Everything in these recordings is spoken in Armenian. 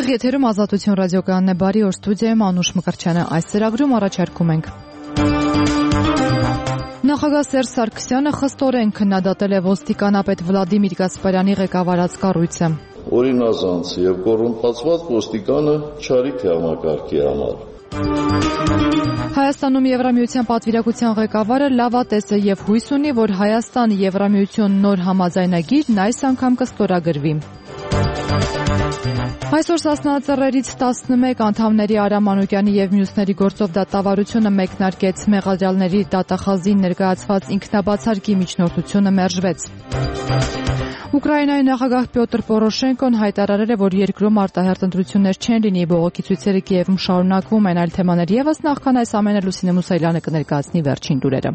Եթերում Ազատություն ռադիոկայանն է, բարի օր, ստուդիայում Անուշ Մկրտչյանը։ Այս ծրագրում առաջարկում ենք. Նախագահ Սերժ Սարգսյանը խստորեն քննադատել է ոստիկանապետ Վլադիմիր Գասպարյանի ղեկավարած կառույցը։ Օրինազանց եւ կոռումպացված ոստիկանը չարիք է համակարգի համար։ Հայաստանում Եվրամիության պատվիրակության ղեկավարը լավատես է եւ հույս ունի, որ Հայաստան-Եվրամիություն նոր համաձայնագիրն այս անգամ կստորագրվի։ Այսօր Սասնա ծռերից 11 անդամների Արամ Մանուկյանի եւ մյուսների գործով դատավարությունը մեկնարկեց, մեղադրյալների դատախազին ներկայացված ինքնաբացարկի միջնորդությունը մերժվեց։ Ուկրաինայի նախագահ Պյոտր Պորոշենկոն հայտարարել է, որ երկրում արտահերթ ընտրություններ չեն լինի, բողոքի ցույցերը Կիևում շարունակվում են, այլ թեմաներ եւս նախքան այս ամենը Լուսինե Մուսայելյանը կներկայացնի վերջին լուրերը։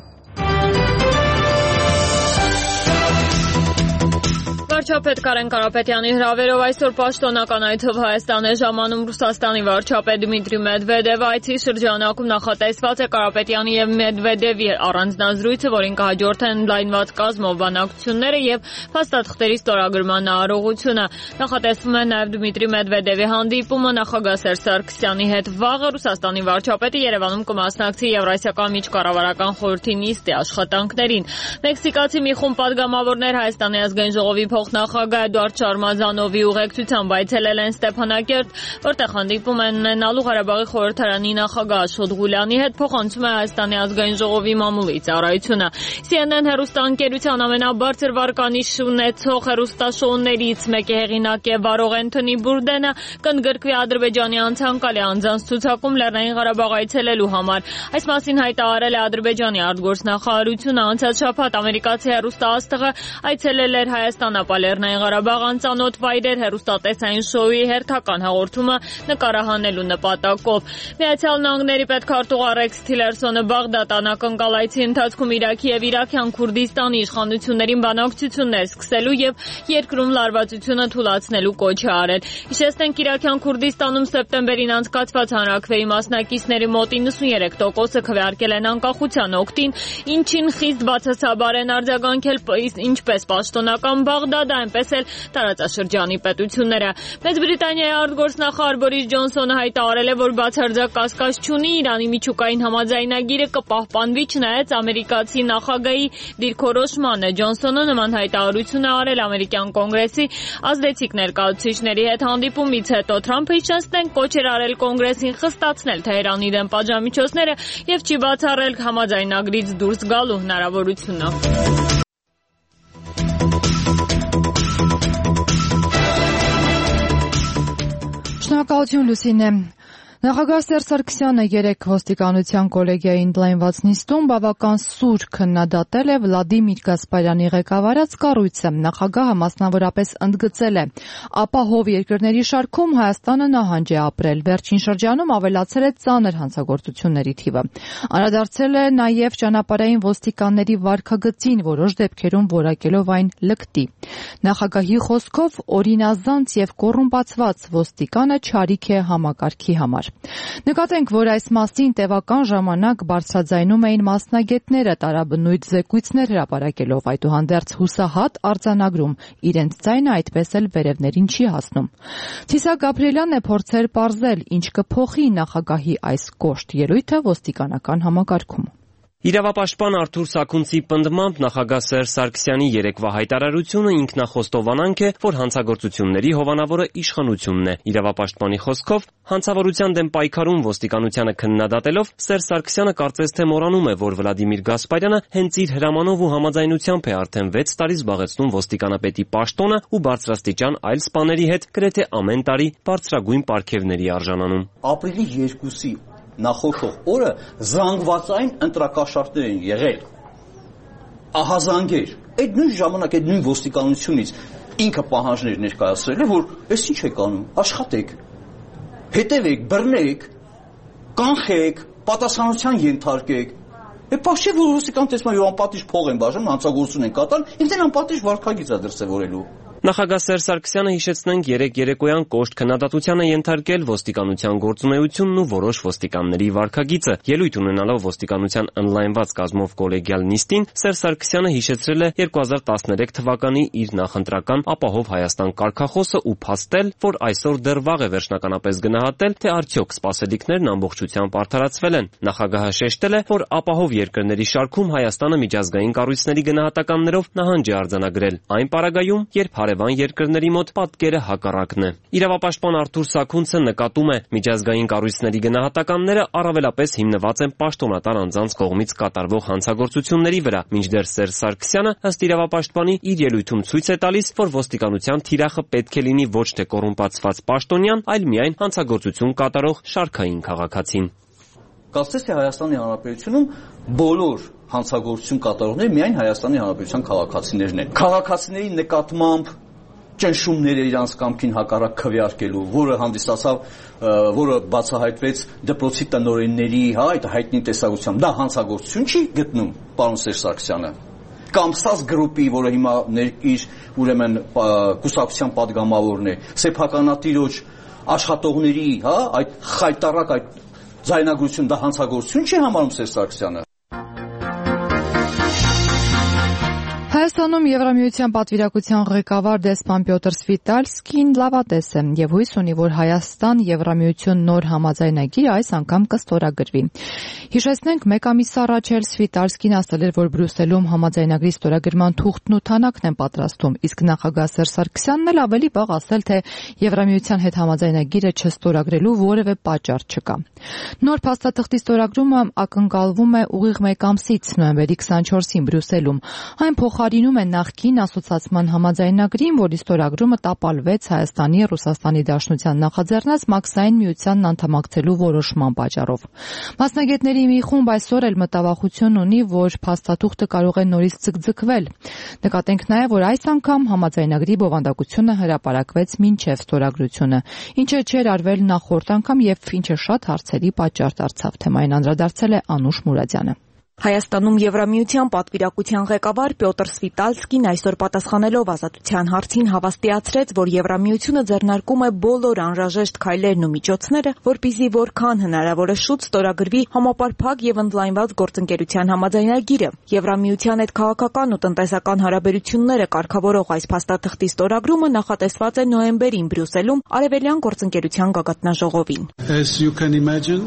Վարչապետ Կարեն Կարապետյանի հրավերով այսօր պաշտոնական այցով Հայաստան է ժամանում Ռուսաստանի վարչապետ Դմիտրի Մեդվեդևը։ Այցի շրջանակում նախատեսված է Կարապետյանի եւ Մեդվեդևի առանձնազրույցը, որին կհաջորդեն ընդլայնված կազմով բանակցությունները եւ փաստաթղթերի ստորագրման արարողությունը։ Նախատեսվում է նաեւ Դմիտրի Մեդվեդևի հանդիպումը նախագահ Սերժ Սարգսյանի հետ։ Վաղը Ռուսաստանի վարչապետը Երևանում կմասնակցի Եվրասիական միջկառավարական խորհրդի նիստի աշխատանքներին։ Մեքսիկացի մի խումբ падգամավորներ Հայաստանի ազգային ժողովի նախագահ Էդուարդ Շարմազանովի ուղեկցությամբ այցելել են Ստեփանակերտ, որտեղ հանդիպում են ունենալու Ղարաբաղի խորհրդարանի նախագահ Աշոտ Ղուլյանի հետ, փոխանցում է Հայաստանի ազգային ժողովի մամուլի ծառայությունը։ CNN հեռուստաընկերության ամենաբարձր վարկանիշ ունեցող հեռուստաշոուներից մեկի հեղինակ է Վարող Էնթոնի Բուրդենը, կընդգրկվի Ադրբեջանի անցանկալի անձանց ցուցակում Լեռնային Ղարաբաղ այցելելու համար։ Այս մասին հայտարարել է Ադրբեջանի արտգործնախարարությունը։ Անցած շաբաթ ամերիկացի հեռուստաաստղը այցելել էր Հայաստան Լեռնային Ղարաբաղ անծանոթ վայրեր հեռուստատեսային շոուի հերթական հաղորդումը նկարահանելու նպատակով։ Միացյալ Նահանգների պետքարտուղար Ռեքս Թիլերսոնը Բաղդադ անակնկալ ընթացքում Իրաքի եւ Իրաքյան Քուրդիստանի իշխանություններին բանակցություններ սկսելու եւ երկրում լարվածությունը թուլացնելու կոչ է արել։ Հիշեցնենք, Իրաքյան Քուրդիստանում սեպտեմբերին անցկացված հանրաքվեի մասնակիցների մոտ 93%-ը քվեարկել են անկախության օգտին, ինչին խիստ բացասաբար են արձագանքել ինչպես պաշտոնական Բաղդադ, այնպես էլ տարածաշրջանի պետությունները։ Մեծ Բրիտանիայի արտգործնախարար Բորիս Ջոնսոնը հայտարարել է, որ բացարձակ կասկած չունի Իրանի միջուկային համաձայնագիրը կպահպանվի չնայած ամերիկացի նախագահի դիրքորոշմանը։ Ջոնսոնը նման հայտարարություն է արել ամերիկյան կոնգրեսի ազդեցիկ ներկայացուցիչների հետ հանդիպումից հետո։ Թրամփը, հիշեցնենք, կոչ էր արել կոնգրեսին խստացնել Թեհրանի դեմ պատժամիջոցները եւ չի բացառել համաձայնագրից դուրս գալու հնարավորությունը։ Շնորհակալություն Լուսինե։ Նախագահ Սերժ Սարգսյանը երեկ ոստիկանության կոլեգիայի ընդլայնված նիստում բավական սուր քննադատել է Վլադիմիր Գասպարյանի ղեկավարած կառույցը։ Նախագահը մասնավորապես ընդգծել է. ապահով երկրների շարքում Հայաստանը նահանջ է ապրել։ Վերջին շրջանում ավելացել է ծանր հանցագործությունների թիվը։ Անդրադարձել է նաև ճանապարհային ոստիկանների վարքագծին, որոշ դեպքերում որակելով այն լկտի։ Նախագահի խոսքով օրինազանց եւ կոռումպացված ոստիկանը չարիք է համակարգի համար։ Նկատենք, որ այս մասին տևական ժամանակ բարձրաձայնում էին մասնագետները, տարաբնույթ զեկույցներ հրապարակելով, այդուհանդերձ հուսահատ արձանագրում, իրենց ձայնը այդպես էլ վերևներին չի հասնում։ Ցիսակ Գաբրիելյանն է փորձել պարզել, ինչ կփոխի նախագահի այս կոշտ ելույթը ոստիկանական համակարգում։ Իրավապաշտպան Արթուր Սաքունցի պնդմամբ նախագահ Սերժ Սարգսյանի երեկվա հայտարարությունը ինքնախոստովանանք է, որ հանցագործությունների հովանավորը իշխանությունն է։ Իրավապաշտպանի խոսքով հանցավորության դեմ պայքարում ոստիկանությանը քննադատելով Սերժ Սարգսյանը կարծես թե մոռանում է, որ Վլադիմիր Գասպարյանը հենց իր հրամանով ու համաձայնությամբ է արդեն 6 տարի զբաղեցնում ոստիկանապետի պաշտոնը ու բարձրաստիճան այլ սպաների հետ գրեթե ամեն տարի բարձրագույն պարգևների արժանանում։ Ապրիլի 2-ի նախորդ օրը զանգվածային ընտրակաշառքներ են եղել, ահազանգեր, այդ նույն ժամանակ այդ նույն ոստիկանությունից ինքը պահանջներ ներկայացրել է, որ ես ինչ եք անում, աշխատեք, հետևեք, բռնեք, կանխեք, պատասխանության ենթարկեք։ Պաշտի որ ոստիկան տեսնում է անպատիժ փող են բաժանում, հանցագործություն են կատարում, ինքն անպատիժ վարքագիծ է դրսևորելու։ Նախագահ Սերժ Սարգսյանը, հիշեցնենք, երեկ երեկոյան կոշտ քննադատության է ենթարկել ոստիկանության գործունեությունն ու որոշ ոստիկանների վարքագիծը։ Ելույթ ունենալով ոստիկանության ընդլայնված կազմով կոլեգիալ նիստին, Սերժ Սարգսյանը հիշեցրել է 2013 թվականի իր նախընտրական «Ապահով Հայաստան» կարգախոսը ու փաստել, որ այսօր դեռ վաղ է վերջնականապես գնահատել, թե արդյոք սպասելիքներն ամբողջությամբ արդարացվել են։ Նախագահը շեշտել է, որ ապահով երկրների շարքում Հայաստանը միջազգային կառույցների գնահատականներով նահանջ է արձանագրել։ Այն պարագայում, երբ հարևան երկրների մոտ պատկերը հակառակն է։ Իրավապաշտպան Արթուր Սաքունցը նկատում է, միջազգային կառույցների գնահատականները առավելապես հիմնված են պաշտոնատար անձանց կողմից կատարվող հանցագործությունների վրա, մինչդեռ Սերժ Սարգսյանը, ըստ իրավապաշտպանի, իր ելույթում ցույց է տալիս, որ ոստիկանության թիրախը պետք է լինի ոչ թե կոռումպացված պաշտոնյան, այլ միայն հանցագործություն կատարող շարքային քաղաքացին։ Կարծես թե Հայաստանի Հանրապետությունում բոլոր հանցագործություն կատարողները միայն Հայաստանի Հանրապետության քաղաքացիներն են։ Քաղաքացիների նկատմամբ ճնշումները իրանց կամքին հակառակ քվեարկելու, որը բացահայտվեց դպրոցի տնօրենների, այդ հայտնի տեսակցությամբ, դա հանցագործություն չի գտնում պարոն Սերժ Սարգսյանը։ Կամ ՍԱՍ գրուպի, որը հիմա իր ուրեմն կուսակցության падգամավորն է, սեփականատիրոջ աշխատողների, այդ խայտառակ այդ ձայնագրություն, դա հանցագործություն չի համարում Սերժ Սարգսյանը։ Հայաստանում Եվրամիության պատվիրակության ղեկավար դեսպան Պյոտր Սվիտալսկին լավատես է եւ հույս ունի, որ Հայաստան-Եվրամիություն նոր համաձայնագիրը այս անգամ կստորագրվի։ Հիշեցնենք, մեկ ամիս առաջ էլ Սվիտալսկին ասել էր, որ Բրյուսելում համաձայնագրի ստորագրման թուղթն ու թանաքն են պատրաստում, իսկ նախագահ Սերժ Սարգսյանն էլ ավելի վաղ ասել, թե Եվրամիության հետ համաձայնագիրը չստորագրելու որևէ պատճառ չկա։ Նոր փաստաթղթի ստորագրումը ակնկալվում է ուղիղ մեկ ամսից, նոյեմբերի 24-ին Բրյուսելում։ Այն փոխարինում է նախկին ասոցիացման համաձայնագրին, որի ստորագրումը տապալվեց Հայաստանի, Ռուսաստանի Դաշնության նախաձեռնած Մաքսային միությանն անդամակցելու որոշման պատճառով։ Մասնագետների մի խումբ այսօր էլ մտավախություն ունի, որ փաստաթուղթը կարող է նորից ձգձգվել։ Նկատենք նաև, որ այս անգամ համաձայնագրի բովանդակությունը հրապարակվեց մինչև ստորագրությունը, ինչը չէր արվել նախորդ անգամ եւ ինչը շատ հարցերի պատճառ դարձավ։ Թեմային անդրադարձել է Անուշ Մուրադյանը։ Հայաստանում Եվրամիության պատվիրակության ղեկավար Պյոտր Սվիտալսկին այսօր պատասխանելով Ազատության հարցին հավաստիացրեց, որ Եվրամիությունը ձեռնարկում է բոլոր անհրաժեշտ քայլերն ու միջոցները, որպեսզի որքան հնարավոր է շուտ ստորագրվի համապարփակ եւ ընդլայնված գործընկերության համաձայնագիրը։ Եվրամիության հետ քաղաքական ու տնտեսական հարաբերությունները կարգավորող այս փաստաթղթի ստորագրումը նախատեսված է նոյեմբերին Բրյուսելում Արևելյան գործընկերության գագաթնաժողովին։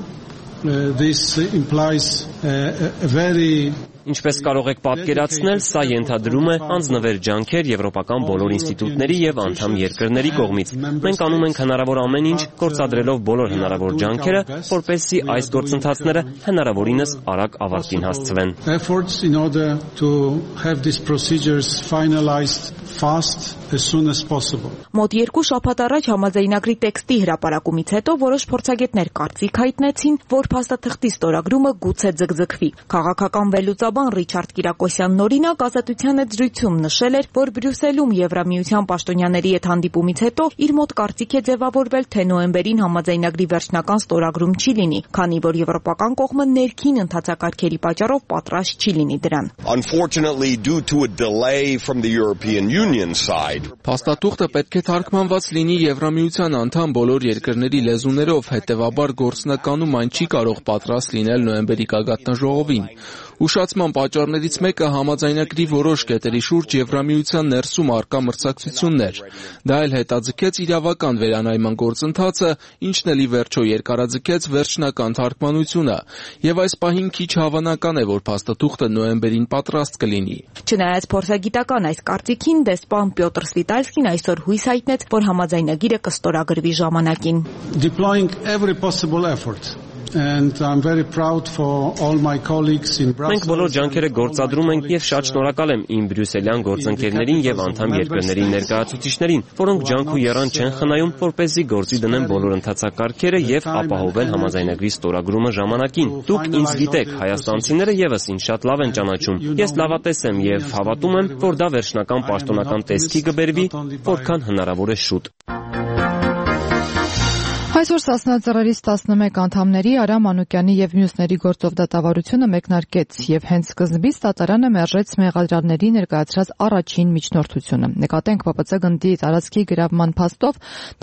This implies a very Ինչպես կարող եք պատկերացնել, սա ենթադրում է անձնվեր ջանքեր եվրոպական բոլոր ինստիտուտների եւ անդամ երկրների կողմից։ Մենք անում ենք հնարավոր ամեն ինչ, գործադրելով բոլոր հնարավոր ջանքերը, որպեսզի այս գործընթացները հնարավորինս արագ ավարտին հասցվեն։ Efforts in order to have these procedures finalized fast as soon as possible. Մոտ 2 շաբաթ առաջ համաձայնագրի տեքստի հրապարակումից հետո որոշ փորձագետներ կարծիք հայտնեցին, որ փաստաթղթի ստորագրումը գուցե ձգձգվի։ Քաղաքական վերլուծաբան Ռիչարդ Կիրակոսյանն օրինակ Ազատության հետ զրույցում նշել էր, որ Բրյուսելում Եվրամիության պաշտոնյաների հետ հանդիպումից հետո իր մոտ կարծիք է ձևավորվել, թե նոյեմբերին համաձայնագրի վերջնական ստորագրում չի լինի, քանի որ եվրոպական կողմը ներքին ընթացակարգերի պատճառով պատրաստ չի լինի դրան։ Unfortunately, due to a delay from the European Union side, Փաստաթուղթը պետք է թարգմանված լինի Եվրամիության անդամ բոլոր երկրների լեզուներով, հետևաբար գործնականում այն չի կարող պատրաստ լինել նոյեմբերի գագաթնաժողովին։ Ուշացման պատճառներից մեկը համաձայնագրի որոշ կետերի շուրջ Եվրամիության ներսում առկա մրցակցությունն էր։ Դա էլ հետաձգեց իրավական վերանայման գործընթացը, ինչն էլ ի վերջո երկարաձգեց վերջնական թարգմանությունը, եւ այս պահին քիչ հավանական է, որ փաստաթուղթը նոյեմբերին պատրաստ կլինի։ Չնայած փորձագիտական այս կարծիքին, դեսպան Պյոտր Սվիտալսկին այսօր հույս հայտնեց, որ համաձայնագիրը կստորագրվի ժամանակին։ Deploying every possible effort. And I'm very proud for all my colleagues in Brussels. Մենք բոլոր ջանքերը գործադրում ենք եւ շատ շնորհակալ եմ իմ բրյուսելյան գործընկերներին եւ անդամ երկրների ներկայացուցիչներին, որոնք ջանք ու եռան չեն խնայում, որպեսզի գործի դնեն բոլոր ընթացակարգերը եւ ապահովեն համաձայնագրի ստորագրումը ժամանակին։ Դուք ինձ գիտեք, հայաստանցիները եւս ինձ շատ լավ են ճանաչում։ Ես լավատես եմ եւ հավատում եմ, որ դա վերջնական պաշտոնական տեսքի կբերվի, որքան հնարավոր է շուտ։ Այսօր Սասնա ծռերից 11 անդամների Արամ Մանուկյանի եւ մյուսների գործով դատավարությունը մեկնարկեց եւ հենց սկզբից դատարանը մերժեց մեղադրյալների ներկայացրած առաջին միջնորդությունը։ Նկատենք ՊՊՑ գնդի տարածքի գրավման փաստով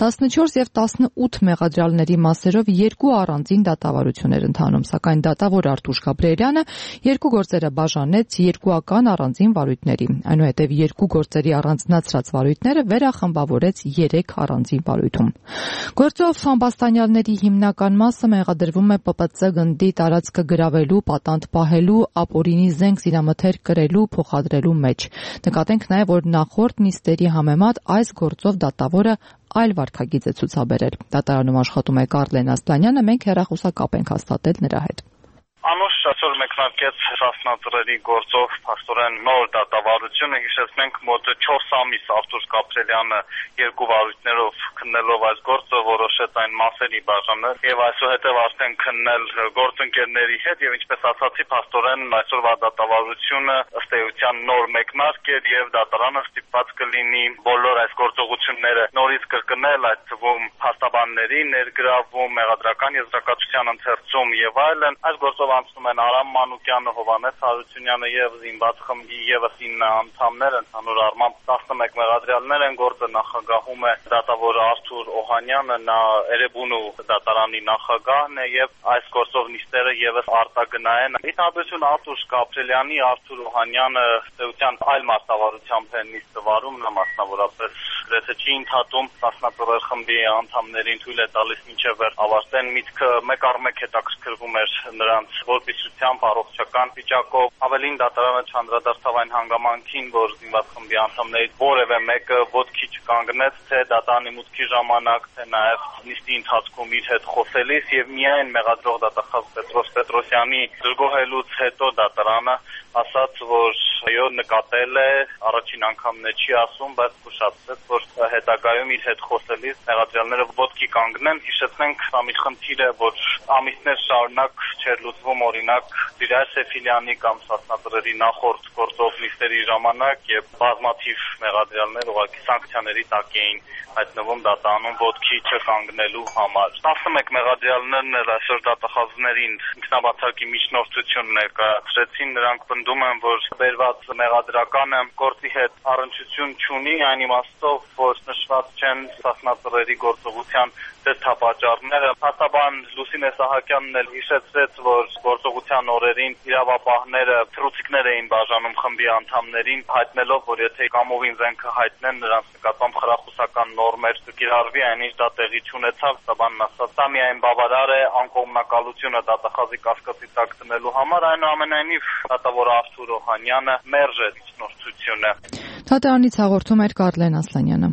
14 եւ 18 մեղադրյալների մասերով երկու առանձին դատավարություններ ընթանում, սակայն դատավոր Արտուշ Գաբրիելյանը երկու գործերը բաժանեց երկուական առանձին վարույթների։ Այնուհետև երկու գործերի առանձնացրած վարույթները վերախմբավորեց 3 առանձին վարույթում։ Գործով ամբաստանյալների հիմնական մասը մեղադրվում է ՊՊՑ գնդի տարածքը գրավելու, պատանդ պահելու, ապօրինի զենք զինամթերք կրելու, փոխադրելու մեջ։ Նկատենք նաև, որ նախորդ նիստերի համեմատ այս գործով դատավորը այլ վարքագիծ է ցուցաբերել։ Դատարանում աշխատում է Կարլեն Ասլանյանը, մենք հեռախոսակապ ենք հաստատել նրա հետ։ Անուշ այսօր մեկնարկեց Սասնա ծռերի գործով փաստորեն նոր դատավարությունը, հիշեցնենք մոտ 4 ամիս Արտուշ Գաբրիելյանը երկու վարույթներով քննելով այս գործը որոշեց այն մասերի բաժանել եւ այսուհետեւ արդեն քննել գործընկերների հետ եւ ինչպես ասացի փաստորեն այսօրվա դատավարությունը ըստ էության նոր մեկնարկ էր եւ դատարանը ստիպված կլինի բոլոր այս գործողությունները նորից կրկնել, այդ թվում փաստաբանների ներգրավում, մեղադրական եզրակացության ընթերցում եւ այլն։ Այս գործով անցնում են Արամ Մանուկյանը, Հովհաննես Հարությունյանը եւ զինված խմբի եւս 9 անդամներ, ընդհանուր առմամբ 11 մեղադրյալներ են։ Գործը նախագահում է դատավոր Արթուր Օհանյանը, նա Էրեբունու դատարանի նախագահն է եւ այս գործով նիստերը եւս արտագնային։ Ի տարբերություն Արտուշ Գաբրիելյանի, Արթուր Օհանյանը ըստեյության այլ մասնավորությամբ է նիստը վարում, նա մասնավորապես գրեթե չի ընդհատում Սասնա ծռեր խմբի անդամներին թույլ է տալիս մինչև վեր ավարտեն միտքը մեկ առ մեկ հետաքրքրվում էր նրանց որպիսությամբ առողջական վիճակով։ Ավելին դատարանը չանդրադարձավ այն հանգամանքին, որ զինված խմբի անդամներից որևէ մեկը ոտքի չկանգնեց թե դատարանի մուտքի ժամանակ, թե նաև նիստի ընթացքում իր հետ խոսելիս եւ միայն մեղադրող դատախազ Պետրոս Պետրոսյանի դժգոհելուց հետո դատարանը ասաց, որ այո նկատել է, առաջին անգամն է չի ասում, բայց զգուշացրեց, որ հետագայում իր հետ խոսելիս մեղադրյալները ոտքի կանգնեն։ Հիշեցնենք, սա մի խնդիր է, որ ամիսներ շարունակ չէր լուծվում, օրինակ Բիրայր Սեֆիլյանի կամ Սասնա ծռերի նախորդ գործով նիստերի ժամանակ եւ բազմաթիվ մեղադրյալներ ուղղակի սանկցիաների տակ էին հայտնվում դատարանում ոտքի չկանգնելու համար։ 11 մեղադրյալներն էլ այսօր դատախազներին ինքնաբացարկի միջնորդություն ներկայացրեցին, նրանք պնդում են, որ բերված մեղադրականը գործի հետ առնչություն չունի, այն իմաստով, որ նշված չեն Սասնա ծռերի գործողության դրդապատճառները։ Փաստաբան Լուսինե Սահակյանն էլ հիշեցրեց, որ գործողության օրերին իրավապահները թռուցիկներ էին բաժանում խմբի անդամներին, հայտնելով, որ եթե կամովին զենքը հայտնեն, նրանց նկատմամբ խրախուսական նորմեր կկիրառվի, այնինչ դա տեղի չունեցավ։ Փաստաբանն ասաց, դա միայն բավարար է անկողմնակալությունը դատախազի կասկածի տակ դնելու համար, այնուամենայնիվ դատավոր Արթուր Օհանյանը մերժեց միջնորդությունը։ Դատարանից հաղորդում էր Կարլեն Ասլանյանը։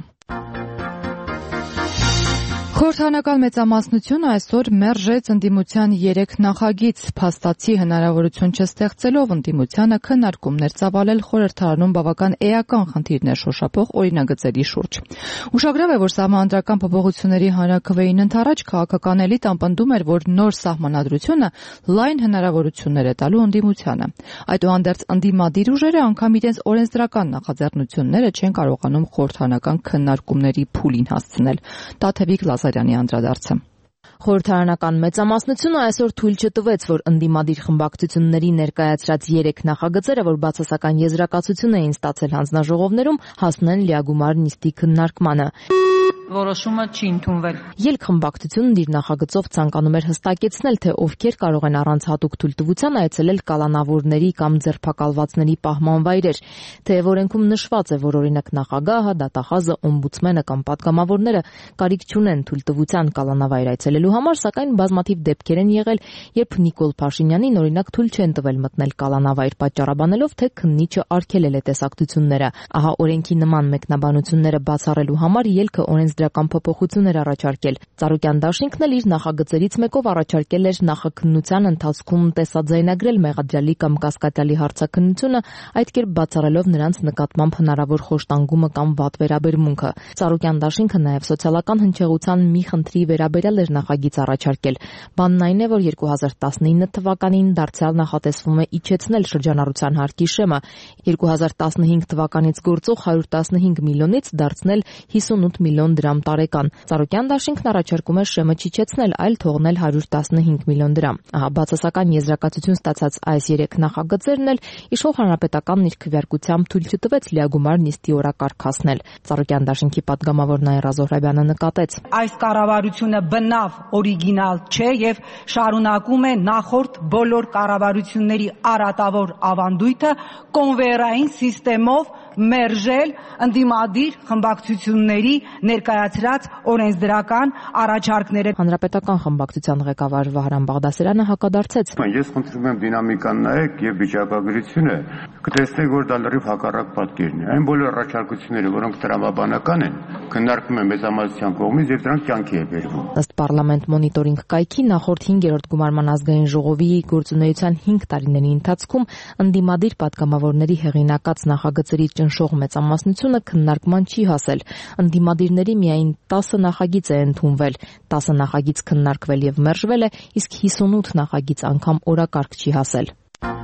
Խորհրդարանական մեծամասնությունը այսօր մերժեց ընդդիմության 3 նախագիծ, փաստացի հնարավորություն չստեղծելով ընդդիմությանը քննարկումներ ծավալել խորհրդարանում բավական էական խնդիրներ շոշափող օրինագծերի շուրջ։ Ուշագրավ է, որ սահմանադրական փոփոխությունների հանրաքվեին ընդառաջ քաղաքական էլիտան պնդում էր, որ նոր սահմանադրությունը լայն հնարավորություններ է տալու ընդդիմությանը։ Այդուհանդերձ ընդդիմադիր ուժերը անգամ իրենց օրենսդրական նախաձեռնությունները չեն կարողանում խորհրդարանական քննարկումների փուլին հասցնել։ Տաթևիկ Լազարյանի անդրադարձը։ Խորհրդարանական մեծամասնությունը այսօր թույլ չտվեց, որ ընդդիմադիր խմբակցությունների ներկայացրած 3 նախագծերը, որ բացասական եզրակացություն էին ստացել հանձնաժողովներում, հասնեն լիագումար նիստի քննարկմանը։ Որոշումը չի ընդունվել։ Ելք-խմբակցությունն իր նախագծով ցանկանում էր հստակեցնել, թե ովքեր կարող են առանց հատուկ թույլտվության այցելել կալանավորների կամ ձերբակալվածների պահման վայրեր, թեև օրենքում նշված է, որ օրինակ նախագահը, դատախազը, օմբուդսմենը կամ պատգամավորները կարիք չունեն թույլտվության կալանավայր այցելելու համար, սակայն բազմաթիվ դեպքեր են եղել, երբ Նիկոլ Փաշինյանին օրինակ թույլ չեն տվել մտնել կալանավայր, պատճառաբանելով, թե քննիչը արգելել է տեսակցությունները։ Ահա օրենքի նման մեկնաբանությունները բացառելու համար ելքը օրենսդրական փոփոխություններ առաջարկել։ Ծառուկյան դաշինքն էլ իր նախագծերից մեկով առաջարկել էր նախաքննության ընթացքում տեսաձայնագրել մեղադրյալի կամ կասկածյալի հարցաքննությունը, այդ կերպ բացառելով նրանց նկատմամբ հնարավոր խոշտանգումը կամ վատ վերաբերմունքը։ Ծառուկյան դաշինքը նաև սոցիալական հնչեղության մի խնդրի վերաբերյալ էր նախագիծ առաջարկել։ Բանն այն է, որ 2019 թվականին դարձյալ նախատեսվում է իջեցնել շրջանառության հարկի շեմը, 2015 թվականից գործող 115 միլիոնից դարձնել 58 միլիոն դրամ դրամ տարեկան։ Ծառուկյան դաշինքն առաջարկում է ՇՄ չիջեցնել, այլ թողնել 115 միլիոն դրամ։ Ահա բացասական եզրակացություն ստացած այս 3 նախագծերն էլ իշխող հանրապետականն իր քվեարկությամբ թույլ չտվեց լիագումար նիստի օրակարգ հասնել։ Ծառուկյան դաշինքի պատգամավոր Նաիրա Զոհրաբյանը նկատեց. Այս կառավարությունը բնավ օրիգինալ չէ եւ շարունակում է նախորդ բոլոր կառավարությունների արատավոր ավանդույթը կոնվեյերային սիստեմով մերժել ընդդիմադիր խմբակցությունների ներկայացրած օրենսդրական առաջարկները։ Հանրապետական խմբակցության ղեկավար Վահրամ Բաղդասարյանը հակադարձեց. Ես խնդրում եմ դինամիկան նայեք եւ վիճակագրությունը կտեսնեք, որ դա լրիվ հակառակ պատկերն է։ Այն բոլոր առաջարկությունները, որոնք տրամաբանական են, քննարկվում են մեծամասնության կողմից եւ դրանք կյանքի է բերվում։ Ըստ Պարլամենտ մոնիտորինգ կայքի նախորդ 5-րդ գումարման ազգային ժողովի գործունեության 5 տարիների ընթացքում ընդդիմադիր պատգամավորների հեղինակած նախագծերի ճնշող մեծամասնությունը քննարկման չի հասել։ Ընդդիմադիրների միայն 10 նախագիծ է ընդունվել, 10 նախագիծ քննարկվել եւ մերժվել է, իսկ 58 նախագիծ անգամ օրակարգ չի հասել։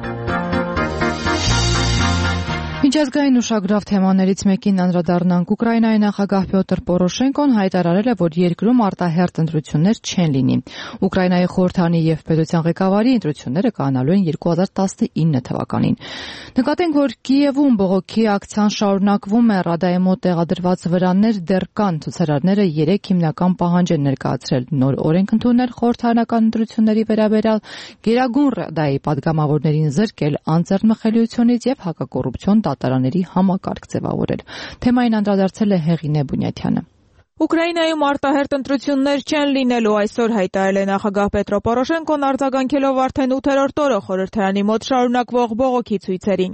Միջազգային ուշագրավ թեմաներից մեկին անդրադառնանք։ Ուկրաինայի նախագահ Պյոտր Պորոշենկոն հայտարարել է, որ երկրում արտահերթ ընտրություններ չեն լինի։ Ուկրաինայի խորհրդանի եւ պետության ղեկավարի ընտրությունները կանալու են 2019 թվականին։ Նկատենք, որ Կիևում բողոքի ակցիան շարունակվում է, Ռադայի մոտ տեղադրված վրաններ դեռ կան։ Ցուցարարները 3 հիմնական պահանջ են ներկայացրել՝ նոր օրենք ընդունել խորհրդարանական ընտրությունների վերաբերյալ, Գերագույն Ռադայի падգամավորներին զրկել անձեռնմխելիությունից եւ հակակոռուպցիոն դատարանների համակարգ ձևավորել։ Թեմային անդրադարձել է Հեղինե Բունյաթյանը։ Ուկրաինայում արտահերթ ընտրություններ չեն լինելու, այսօր հայտարարել է նախագահ Պետրո Պորոշենկոն արձագանքելով արդեն 8-րդ օրը խորհրդարանի մոտ շարունակվող բողոքի ցույցերին։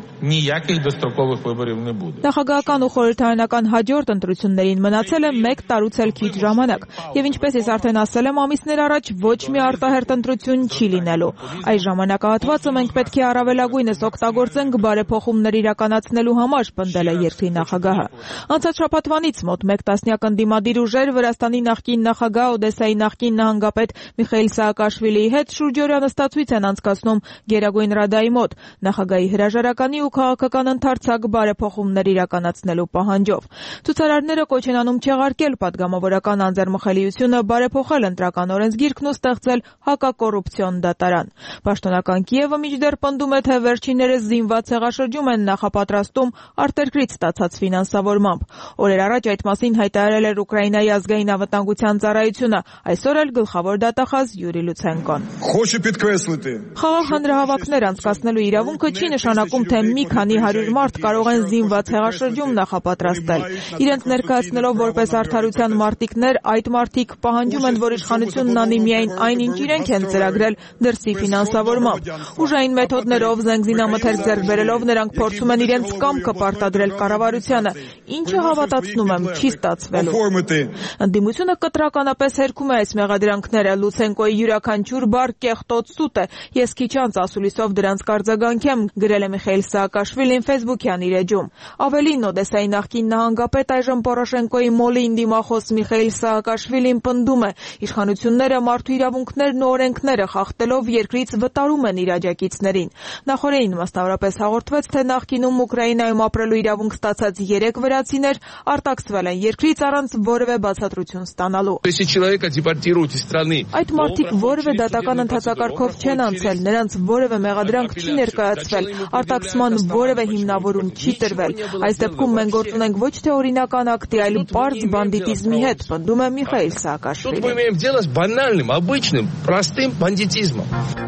Նախագահական ու խորհրդարանական հաջորդ ընտրություններին մնացել է 1 տարուց էլ քիչ ժամանակ, եւ ինչպես ես արդեն ասել եմ ամիսներ առաջ, ոչ մի արտահերթ ընտրություն չի լինելու։ Այս ժամանակահատվածը մենք պետք է առավելագույնս օգտագործենք բարեփոխումներ իրականացնելու համար, պնդել է երկրի նախագահը։ Անցած շաբաթվանից մոտ 1 տասնյակ ընդդիմադիր ուժեր Վրաստանի նախկին նախագահ, Օդեսայի նախկին նահանգապետ Միխայիլ Սաակաշվիլիի հետ շուրջօրյա նստածույց են անցկացնում Գերագույն Ռադայի մոտ, նախագահի հրաժարականի ու քաղաքական ընդարձակ բարեփոխումներ իրականացնելու պահանջով։ Ցուցարարները կոչ են անում չեղարկել падգամավորական անձեռնմխելիությունը, բարեփոխել ընտրական օրենսգիրքն ու ստեղծել հակակոռուպցիոն դատարան։ Պաշտոնական Կիևը մինչդեռ պնդում է, թե վերջիններս զինված հեղաշրջում են նախապատրաստում արտերկրից ստացած ֆինանսավորմամբ։ Օրեր առաջ այդ մասին հայտարարել էր Ուկրաինայի ազգային անվտանգության ծառայությունը, այսօր էլ գլխավոր դատախազ Յուրի Լուցենկոն։ Խաղաղ հանրահավաքներ անցկացնելու իրավունքը չի նշանակում, թե մի քանի 100 մարդ կարող են զինված հեղաշրջում նախապատրաստել։ Իրենց ներկայացնելով որպես արդարության մարտիկներ, այդ մարդիկ պահանջում են, որ իշխանությունն անի միայն այն, ինչ իրենք են ծրագրել դրսի ֆինանսավորմամբ։ Ուժային մեթոդներով, զենգզինամթերք ձեռք բերելով նրանք փորձում են իրենց կամքը պարտադրել կառավարությանը, ինչը հավատացնում եմ, չի ստացվելու։ Ընդդիմությունը կտրականապես հերքում է այս մեղադրանքները։ Լուցենկոյի յուրաքանչյուր բառ կեղտոտ սուտ է։ Ես քիչ անց ասուլիսով դրանց կարձագանքեմ, գրել է Միխայիլ Սաակաշվիլին Facebook-յան իր էջում։ Ավելին, Օդեսայի նախկին նահանգապետ այժմ Պորոշենկոյի մոլի դիմախոս Միխայիլ Սաակաշվիլին պնդում է, իշխանությունները մարդու իրավունքներն ու օրենքները խախտելով երկրից վտարում են իր աջակիցներին։ Նախորդին մասնավորապես հաղորդվեց, թե նախկինում Ուկրաինայում ապրելու իրավունք ստացած 3 վրացիներ արտաքսվել են երկրից առանց որևէ բացատրություն ստանալու։ Այդ մարդիկ որևէ դատական ընթացակարգով չեն անցել, նրանց որևէ մեղադրանք չի ներկայացվել, արտաքսման որևէ հիմնավորում չի տրվել։ Այս դեպքում մենք գործ ունենք ոչ թե օրինական ակտի, այլ պարզ բանդիտիզմի հետ, պնդում է Միխայիլ Սաակաշվիլին։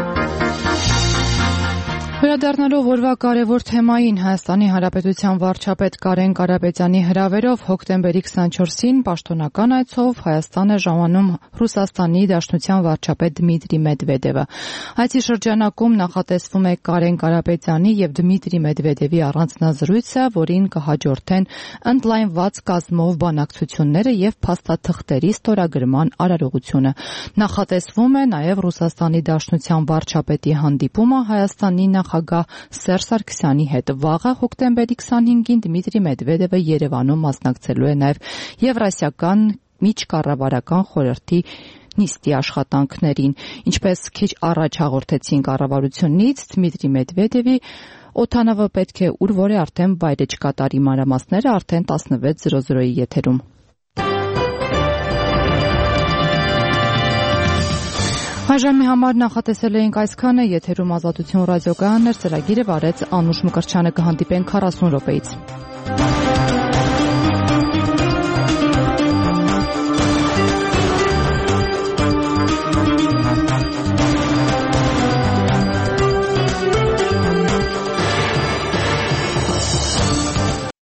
Վերադառնալով օրվա կարևոր թեմային, Հայաստանի Հանրապետության վարչապետ Կարեն Կարապետյանի հրավերով հոկտեմբերի 24-ին պաշտոնական այցով Հայաստան է ժամանում Ռուսաստանի Դաշնության վարչապետ Դմիտրի Մեդվեդևը։ Այցի շրջանակում նախատեսվում է Կարեն Կարապետյանի եւ Դմիտրի Մեդվեդևի առանձնազրույցը, որին կհաջորդեն ընդլայնված կազմով բանակցությունները եւ փաստաթղթերի ստորագրման արարողությունը։ Նախատեսվում է նաեւ Ռուսաստանի Դաշնության վարչապետի հանդիպումը Հայաստանի նախագահ Սերժ Սարգսյանի հետ։ Վաղը հոկտեմբերի 25-ին Դմիտրի Մեդվեդևը Երևանում մասնակցելու է նաև Եվրասիական միջկառավարական խորհրդի նիստի աշխատանքներին։ Ինչպես քիչ առաջ հաղորդեցին կառավարությունից, Դմիտրի Մեդվեդևի օդանավը պետք է ուր որ է արդեն վայրէջք կատարի մանրամասները արդեն 16:00-ի եթերում։ Այժմի համար նախատեսել էինք այսքանը, եթերում Ազատություն ռադիոկայանն էր, ծրագիրը վարեց Անուշ Մկրտչյանը, կհանդիպենք 40 րոպեից։